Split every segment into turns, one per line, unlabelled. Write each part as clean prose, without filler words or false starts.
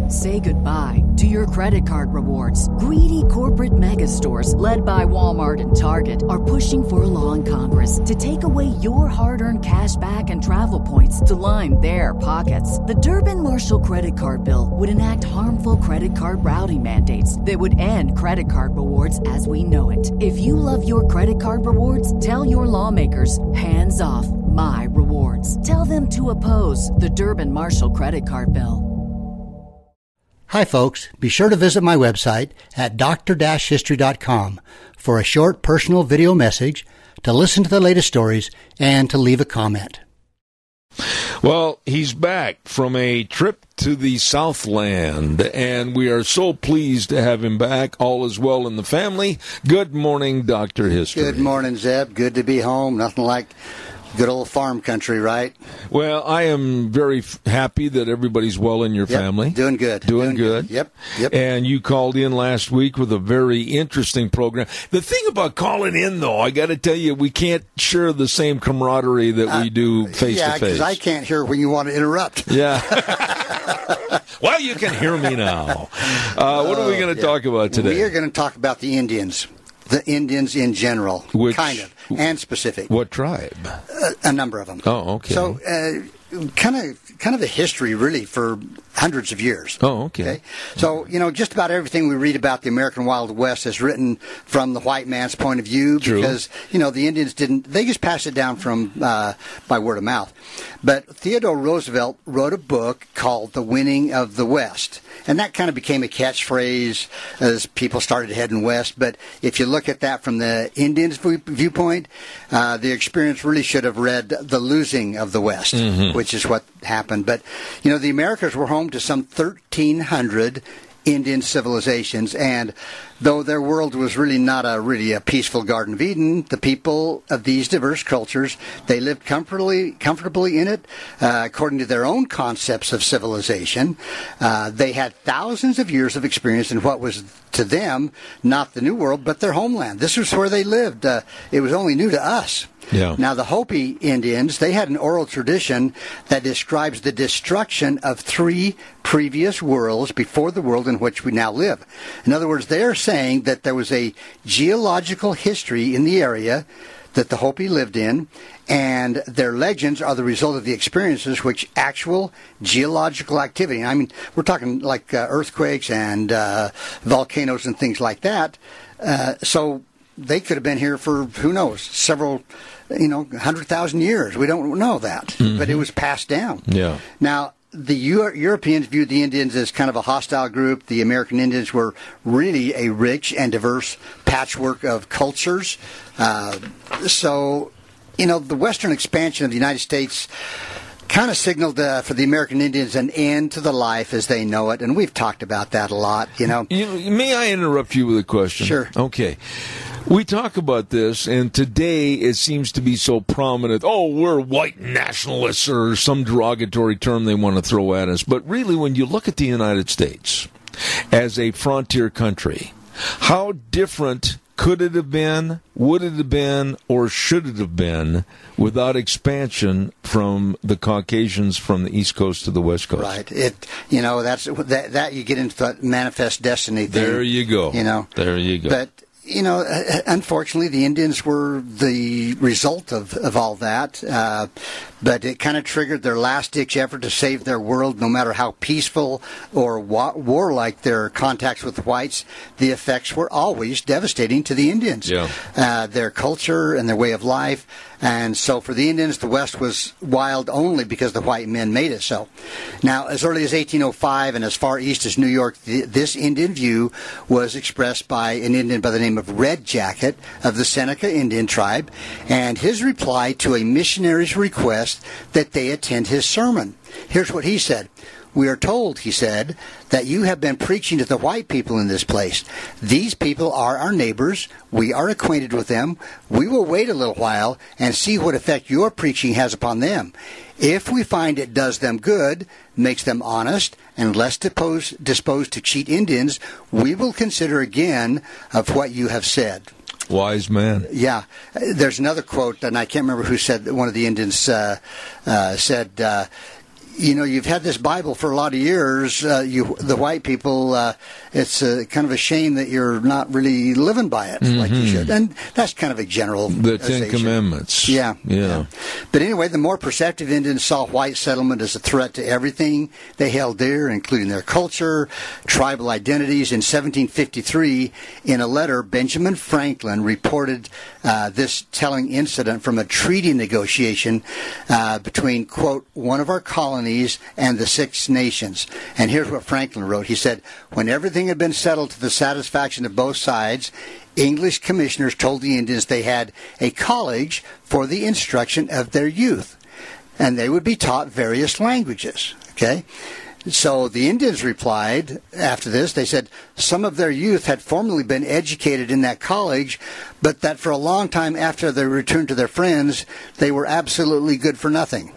Say goodbye to your credit card rewards. Greedy corporate mega stores, led by Walmart and Target, are pushing for a law in Congress to take away your hard-earned cash back and travel points to line their pockets. The Durbin-Marshall credit card bill would enact harmful credit card routing mandates that would end credit card rewards as we know it. If you love your credit card rewards, tell your lawmakers, hands off my rewards. Tell them to oppose the Durbin-Marshall credit card bill.
Hi, folks. Be sure to visit my website at dr-history.com for a short personal video message, to listen to the latest stories, and to leave a comment.
Well, he's back from a trip to the Southland, and we are so pleased to have him back. All is well in the family. Good morning, Dr. History.
Good morning, Zeb. Good to be home. Nothing like good old farm country, right?
Well, I am very happy that everybody's well in your family.
Doing good.
Doing good.
Yep.
And you called in last week with a very interesting program. The thing about calling in, though, I got to tell you, we can't share the same camaraderie that we do face-to-face.
Yeah, because I can't hear when you want to interrupt.
Yeah. Well, you can hear me now. What are we going to talk about today?
We are going to talk about the Indians. The Indians in general, kind of, and specific.
What tribe?
A number of them.
Oh, okay.
So, kind of a history, really, for hundreds of years.
Oh, okay.
So, just about everything we read about the American Wild West is written from the white man's point of view.
True.
Because, the Indians they just passed it down from by word of mouth. But Theodore Roosevelt wrote a book called The Winning of the West. And that kind of became a catchphrase as people started heading west. But if you look at that from the Indians' viewpoint, the experience really should have read The Losing of the West, which is what happened. But, the Americas were home to some 1,300 Indian civilizations, and though their world was really not a peaceful Garden of Eden, the people of these diverse cultures, they lived comfortably in it, according to their own concepts of civilization. They had thousands of years of experience in what was, to them, not the New World, but their homeland. This was where they lived. It was only new to us.
Yeah.
Now, the Hopi Indians, they had an oral tradition that describes the destruction of 3 previous worlds before the world in which we now live. In other words, they're saying that there was a geological history in the area that the Hopi lived in, and their legends are the result of the experiences which actual geological activity. I mean, we're talking like earthquakes and volcanoes and things like that. So they could have been here for, who knows, several 100,000 years. We don't know that, but it was passed down.
Yeah.
Now, the Europeans viewed the Indians as kind of a hostile group. The American Indians were really a rich and diverse patchwork of cultures. So, the Western expansion of the United States kind of signaled for the American Indians an end to the life as they know it, and we've talked about that a lot,
May I interrupt you with a question?
Sure.
Okay. We talk about this, and today it seems to be so prominent. Oh, we're white nationalists, or some derogatory term they want to throw at us. But really, when you look at the United States as a frontier country, how different could it have been, would it have been, or should it have been without expansion from the Caucasians from the East Coast to the West Coast?
Right. That's that you get into the manifest destiny thing.
There you go. There you go.
But unfortunately, the Indians were the result of all that. But it kind of triggered their last-ditch effort to save their world, no matter how peaceful or warlike their contacts with whites. The effects were always devastating to the Indians.
Yeah.
Their culture and their way of life. And so for the Indians, the West was wild only because the white men made it so. Now, as early as 1805 and as far east as New York, this Indian view was expressed by an Indian by the name of Red Jacket of the Seneca Indian tribe, and his reply to a missionary's request that they attend his sermon. Here's what he said. "We are told," he said, "that you have been preaching to the white people in this place. These people are our neighbors. We are acquainted with them. We will wait a little while and see what effect your preaching has upon them. If we find it does them good, makes them honest, and less disposed to cheat Indians, we will consider again of what you have said."
Wise man.
Yeah. There's another quote, and I can't remember who said that. One of the Indians said, you've had this Bible for a lot of years. The white people, it's kind of a shame that you're not really living by it like you should. And that's kind of a general
The Ten Commandments.
Yeah. But anyway, the more perceptive Indians saw white settlement as a threat to everything they held dear, including their culture, tribal identities. In 1753, in a letter, Benjamin Franklin reported this telling incident from a treaty negotiation between, quote, one of our colonies and the Six Nations. And here's what Franklin wrote. He said, when everything had been settled to the satisfaction of both sides, English commissioners told the Indians they had a college for the instruction of their youth, and they would be taught various languages. Okay? So the Indians replied after this, they said some of their youth had formerly been educated in that college, but that for a long time after they returned to their friends, they were absolutely good for nothing.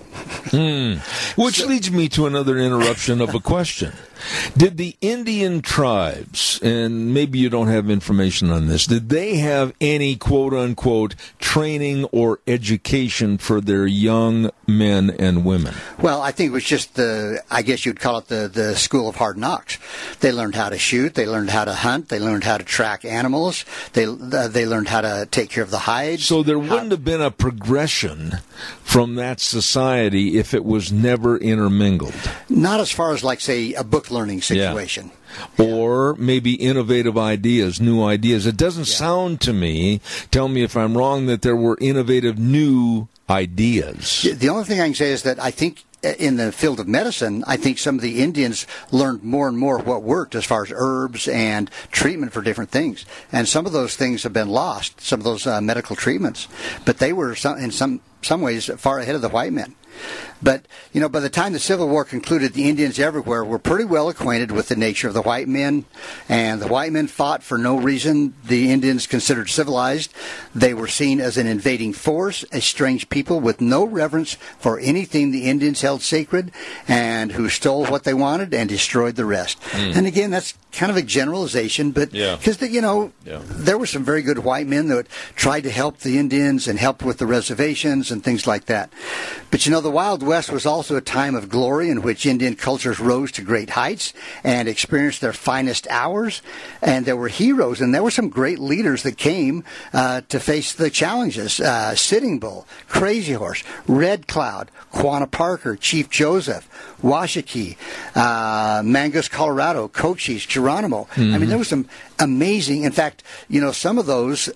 Which leads me to another interruption of a question. Did the Indian tribes, and maybe you don't have information on this, did they have any quote-unquote training or education for their young men and women?
Well, I think it was just I guess you'd call it the school of hard knocks. They learned how to shoot, they learned how to hunt, they learned how to track animals, they learned how to take care of the hides.
So there wouldn't have been a progression from that society if it was never intermingled.
Not as far as, like, say, a book learning situation.
Yeah. Or maybe innovative ideas, new ideas. It doesn't sound to me, tell me if I'm wrong, that there were innovative new ideas.
The only thing I can say is that I think in the field of medicine, I think some of the Indians learned more and more what worked as far as herbs and treatment for different things. And some of those things have been lost, some of those medical treatments. But they were, in some ways, far ahead of the white men. But, by the time the Civil War concluded, the Indians everywhere were pretty well acquainted with the nature of the white men, and the white men fought for no reason the Indians considered civilized. They were seen as an invading force, a strange people with no reverence for anything the Indians held sacred, and who stole what they wanted and destroyed the rest. And again, that's kind of a generalization, but because, there were some very good white men that tried to help the Indians and help with the reservations and things like that. But, the Wild West was also a time of glory in which Indian cultures rose to great heights and experienced their finest hours. And there were heroes, and there were some great leaders that came to face the challenges. Sitting Bull, Crazy Horse, Red Cloud, Quanah Parker, Chief Joseph, Washakie, Mangus, Colorado, Cochise, Geronimo. I mean, there was some amazing, in fact, some of those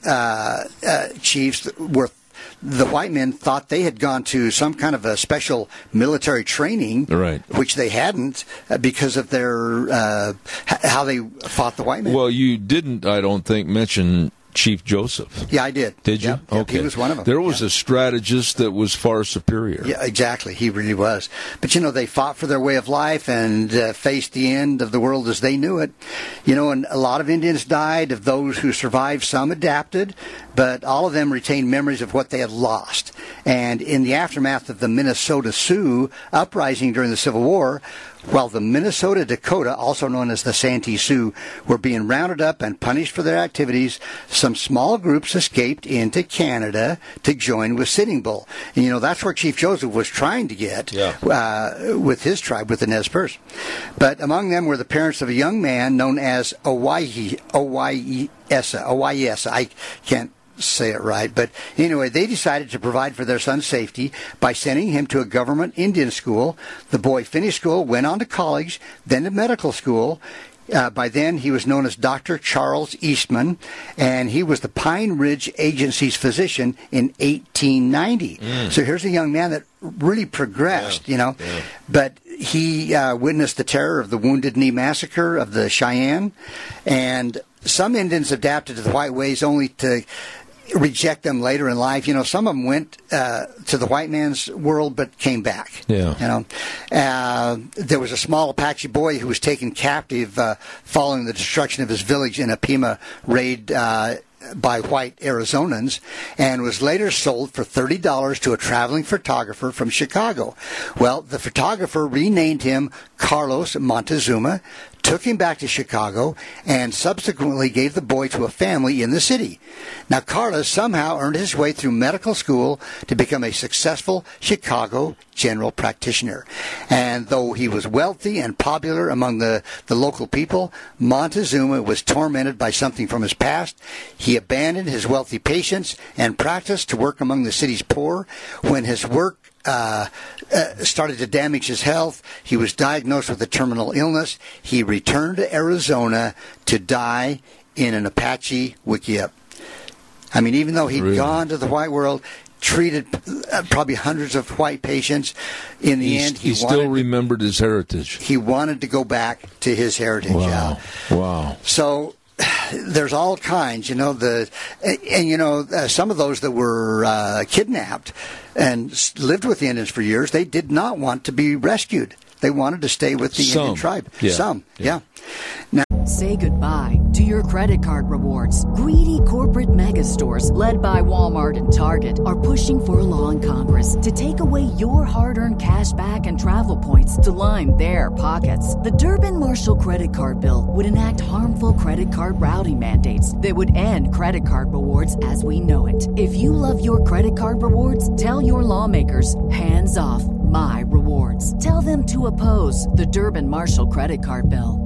chiefs were, the white men thought they had gone to some kind of a special military training, which they hadn't, because of their how they fought the white men.
Well, you didn't, I don't think, mention Chief Joseph.
Yeah, I did.
Did you?
Yep,
okay.
He was one of them.
There was a strategist that was far superior.
Yeah, exactly. He really was. But, they fought for their way of life and faced the end of the world as they knew it. And a lot of Indians died. Of those who survived, some adapted, but all of them retained memories of what they had lost. And in the aftermath of the Minnesota Sioux uprising during the Civil War, while the Minnesota Dakota, also known as the Santee Sioux, were being rounded up and punished for their activities, some small groups escaped into Canada to join with Sitting Bull. And, that's where Chief Joseph was trying to get with his tribe, with the Nez Perce. But among them were the parents of a young man known as Oweyessa. I can't say it right, but anyway, they decided to provide for their son's safety by sending him to a government Indian school. The boy finished school, went on to college, then to medical school. By then, he was known as Dr. Charles Eastman, and he was the Pine Ridge Agency's physician in 1890. So here's a young man that really progressed, But he witnessed the terror of the Wounded Knee Massacre of the Cheyenne, and some Indians adapted to the white ways only to reject them later in life. Some of them went to the white man's world but came back. There was a small Apache boy who was taken captive following the destruction of his village in a Pima raid by white Arizonans, and was later sold for $30 to a traveling photographer from Chicago. Well, the photographer renamed him Carlos Montezuma, took him back to Chicago, and subsequently gave the boy to a family in the city. Now, Carlos somehow earned his way through medical school to become a successful Chicago general practitioner. And though he was wealthy and popular among the local people, Montezuma was tormented by something from his past. He abandoned his wealthy patients and practiced to work among the city's poor. When his work started to damage his health, he was diagnosed with a terminal illness. He returned to Arizona to die in an Apache wickiup. I mean, even though he'd gone to the white world, treated probably hundreds of white patients, in the end,
he still remembered his heritage.
He wanted to go back to his heritage.
Wow. Wow.
So there's all kinds, some of those that were kidnapped and lived with the Indians for years, they did not want to be rescued. They wanted to stay with the Indian tribe.
Yeah.
Some, yeah. Now,
say goodbye to your credit card rewards. Greedy corporate mega stores, led by Walmart and Target, are pushing for a law in Congress to take away your hard-earned cash back and travel points to line their pockets. The Durbin-Marshall credit card bill would enact harmful credit card routing mandates that would end credit card rewards as we know it. If you love your credit card rewards, tell your lawmakers, hands off my rewards. Tell them to oppose the Durbin-Marshall credit card bill.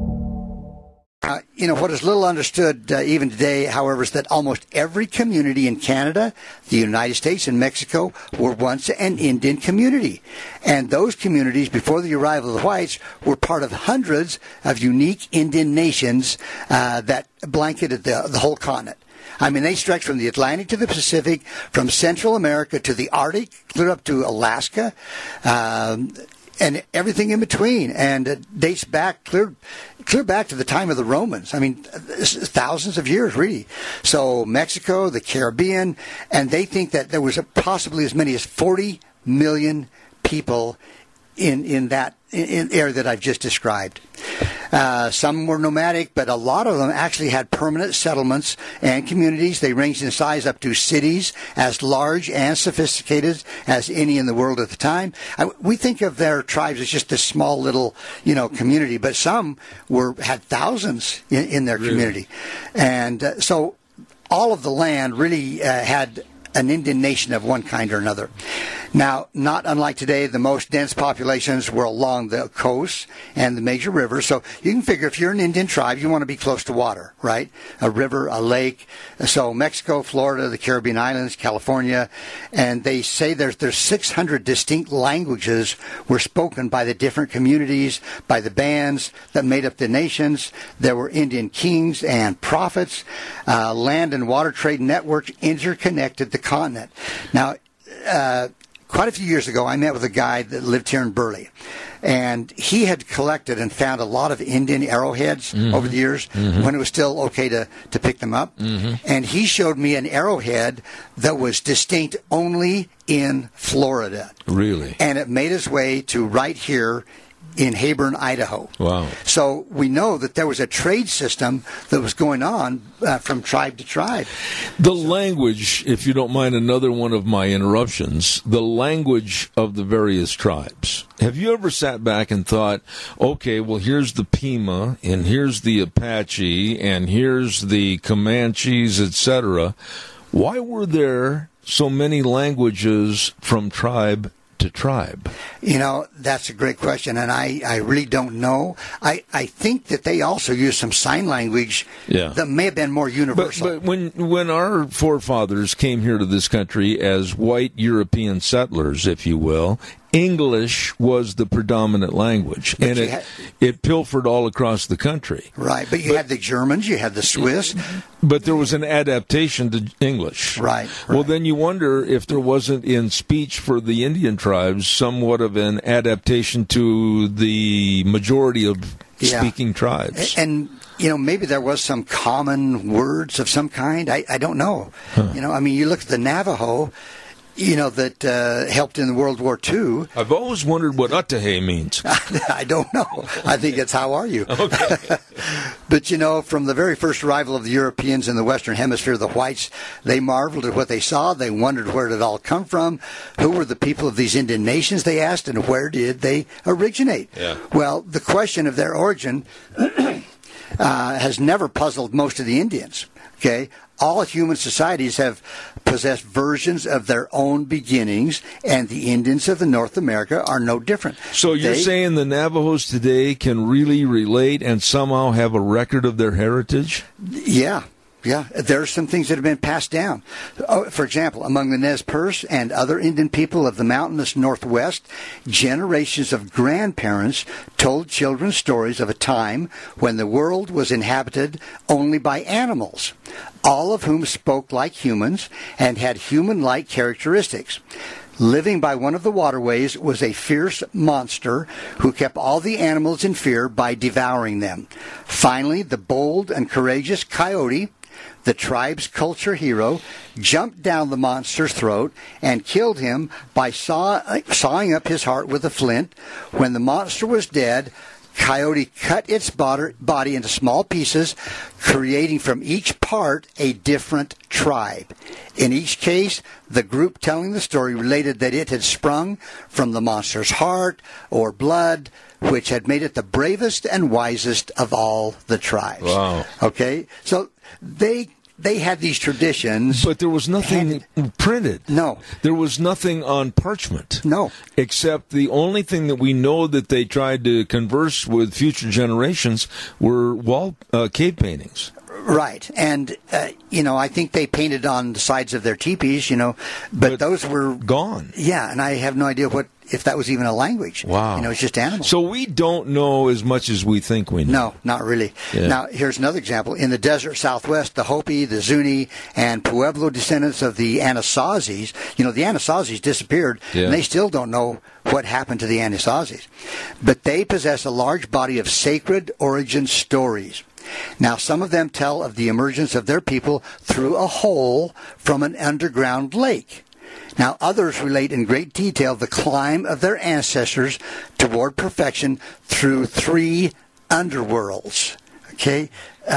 What is little understood even today, however, is that almost every community in Canada, the United States, and Mexico were once an Indian community. And those communities, before the arrival of the whites, were part of hundreds of unique Indian nations that blanketed the whole continent. I mean, they stretch from the Atlantic to the Pacific, from Central America to the Arctic, clear up to Alaska, and everything in between. And it dates back, clear back to the time of the Romans. I mean, thousands of years, really. So Mexico, the Caribbean, and they think that there was possibly as many as 40 million people in that area that I've just described. Some were nomadic, but a lot of them actually had permanent settlements and communities. They ranged in size up to cities as large and sophisticated as any in the world at the time. We think of their tribes as just this small little, community, but some had thousands in their community. And so all of the land really had an Indian nation of one kind or another. Now, not unlike today, the most dense populations were along the coast and the major rivers. So you can figure if you're an Indian tribe, you want to be close to water, right? A river, a lake. So Mexico, Florida, the Caribbean islands, California, and they say there's 600 distinct languages were spoken by the different communities, by the bands that made up the nations. There were Indian kings and prophets. Land and water trade networks interconnected the continent. Now, quite a few years ago, I met with a guy that lived here in Burley, and he had collected and found a lot of Indian arrowheads over the years when it was still okay to pick them up. And he showed me an arrowhead that was distinct only in Florida.
Really?
And it made its way to right here in Hayburn, Idaho.
Wow.
So we know that there was a trade system that was going on from tribe to tribe.
The language, if you don't mind another one of my interruptions, the language of the various tribes. Have you ever sat back and thought, okay, well, here's the Pima, and here's the Apache, and here's the Comanches, etc. Why were there so many languages from tribe to tribe?
That's a great question, and I really don't know. I think that they also used some sign language that may have been more universal.
But when our forefathers came here to this country as white European settlers, if you will, English was the predominant language, and it pilfered all across the country.
Right, but you had the Germans, you had the Swiss.
But there was an adaptation to English.
Right.
Well, then you wonder if there wasn't in speech for the Indian tribes somewhat of an adaptation to the majority of speaking tribes.
And maybe there was some common words of some kind. I don't know. You look at the Navajo. that helped in World War II.
I've always wondered what Utahe means.
I don't know. I think it's how are you?
Okay.
But, from the very first arrival of the Europeans in the Western Hemisphere, the whites, they marveled at what they saw. They wondered where did it all come from. Who were the people of these Indian nations, they asked, and where did they originate?
Yeah.
Well, the question of their origin has never puzzled most of the Indians. Okay? All human societies have possessed versions of their own beginnings, and the Indians of the North America are no different.
So you're saying the Navajos today can really relate and somehow have a record of their heritage?
Yeah. Yeah, there are some things that have been passed down. For example, among the Nez Perce and other Indian people of the mountainous Northwest, generations of grandparents told children stories of a time when the world was inhabited only by animals, all of whom spoke like humans and had human-like characteristics. Living by one of the waterways was a fierce monster who kept all the animals in fear by devouring them. Finally, the bold and courageous coyote, the tribe's culture hero, jumped down the monster's throat and killed him by sawing up his heart with a flint. When the monster was dead, Coyote cut its body into small pieces, creating from each part a different tribe. In each case, the group telling the story related that it had sprung from the monster's heart or blood, which had made it the bravest and wisest of all the tribes.
Wow.
Okay? So they had these traditions.
But there was nothing printed.
No.
There was nothing on parchment.
No.
Except the only thing that we know that they tried to converse with future generations were cave paintings.
Right. And, I think they painted on the sides of their teepees, but those were
gone.
Yeah, and I have no idea if that was even a language.
Wow.
It's just animals.
So we don't know as much as we think we know.
No, not really.
Yeah.
Now, here's another example. In the desert Southwest, the Hopi, the Zuni, and Pueblo descendants of the Anasazis, the Anasazis disappeared, and they still don't know what happened to the Anasazis. But they possess a large body of sacred origin stories. Now, some of them tell of the emergence of their people through a hole from an underground lake. Now, others relate in great detail the climb of their ancestors toward perfection through 3 underworlds. Okay?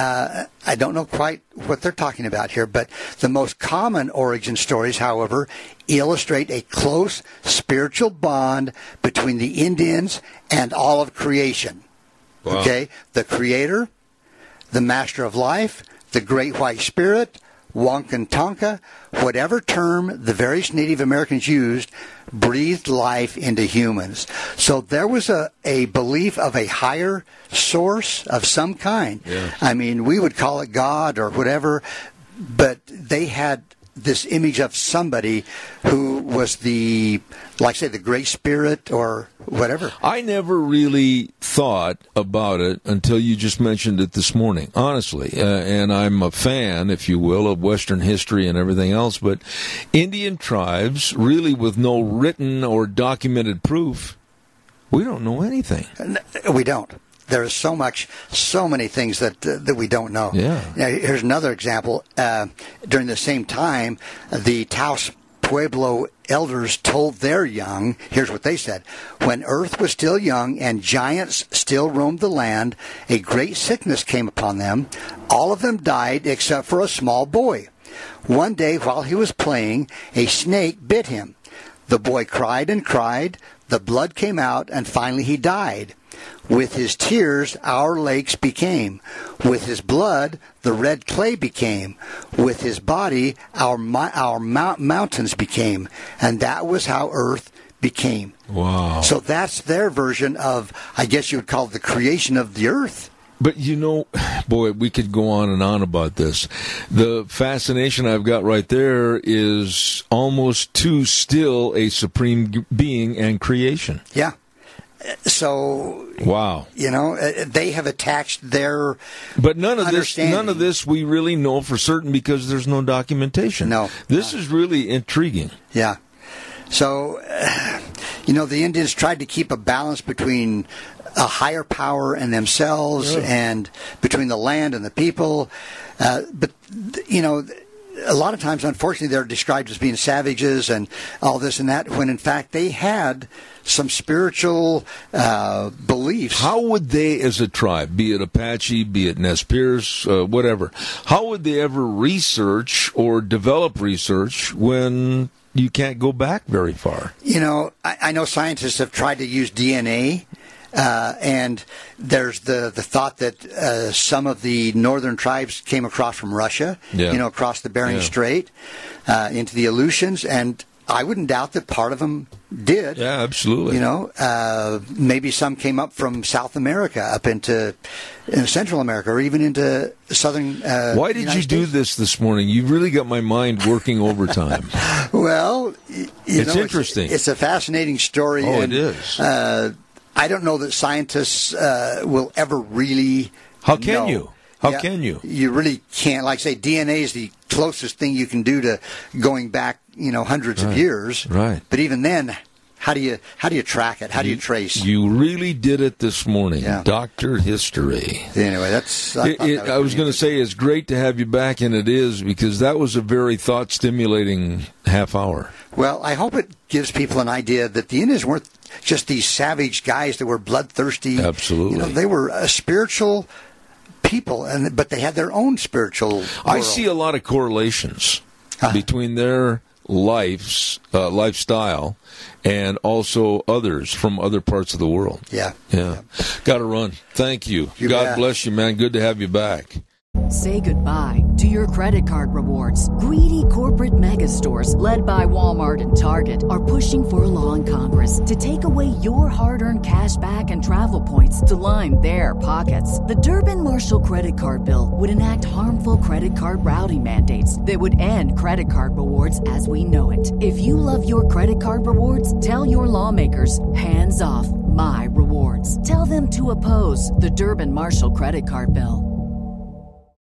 I don't know quite what they're talking about here, but the most common origin stories, however, illustrate a close spiritual bond between the Indians and all of creation.
Wow.
Okay? The Creator, the Master of Life, the Great White Spirit, Wankantanka, whatever term the various Native Americans used, breathed life into humans. So there was a belief of a higher source of some kind.
Yeah.
I mean, we would call it God or whatever, but they had this image of somebody who was the Great Spirit or whatever.
I never really thought about it until you just mentioned it this morning, honestly. And I'm a fan, if you will, of Western history and everything else. But Indian tribes, really with no written or documented proof, we don't know anything.
We don't. There is so many things that we don't know.
Yeah.
Now, here's another example. During the same time, the Taos Pueblo elders told their young, here's what they said, when earth was still young and giants still roamed the land, a great sickness came upon them. All of them died except for a small boy. One day while he was playing, a snake bit him. The boy cried and cried. The blood came out, and finally he died. With his tears, our lakes became. With his blood, the red clay became. With his body, our mountains became. And that was how earth became.
Wow.
So that's their version of, I guess you would call it the creation of the earth.
But boy, we could go on and on about this. The fascination I've got right there is almost too still a supreme being and creation.
Yeah. So,
wow,
they have attached their
but none of this we really know for certain because there's no documentation.
No,
this is really intriguing.
Yeah. So, the Indians tried to keep a balance between a higher power and themselves, and between the land and the people. But a lot of times, unfortunately, they're described as being savages and all this and that, when in fact they had some spiritual beliefs.
How would they, as a tribe, be it Apache, be it Nez Perce, whatever, how would they ever research or develop research when you can't go back very far?
I know scientists have tried to use DNA. And there's the thought that some of the northern tribes came across from Russia, across the Bering Strait into the Aleutians, and I wouldn't doubt that part of them did.
Yeah, absolutely.
Maybe some came up from South America up into Central America or even into southern
Why did you do this morning? You really got my mind working overtime.
Well,
it's interesting.
It's a fascinating story.
Oh,
and,
it is.
I don't know that scientists will ever really
How can
know.
you? How can you?
You really can't. Like I say, DNA is the closest thing you can do to going back, hundreds of years.
Right.
But even then, how do you track it? How do you trace?
You really did it this morning,
Yeah.
Dr. History.
Anyway, that's.
I was going to say it's great to have you back, and it is, because that was a very thought-stimulating half hour.
Well, I hope it gives people an idea that the Indians weren't just these savage guys that were bloodthirsty.
Absolutely.
They were a spiritual people, but they had their own spiritual world.
I see a lot of correlations between their lifestyle and also others from other parts of the world.
Yeah.
Got to run. Thank you.
You
God
bet.
bless you, man. Good to have you back.
Say goodbye to your credit card rewards. Greedy corporate mega stores, led by Walmart and Target, are pushing for a law in Congress to take away your hard-earned cash back and travel points to line their pockets. The Durbin-Marshall credit card bill would enact harmful credit card routing mandates that would end credit card rewards as we know it. If you love your credit card rewards, tell your lawmakers, hands off my rewards. Tell them to oppose the Durbin-Marshall credit card bill.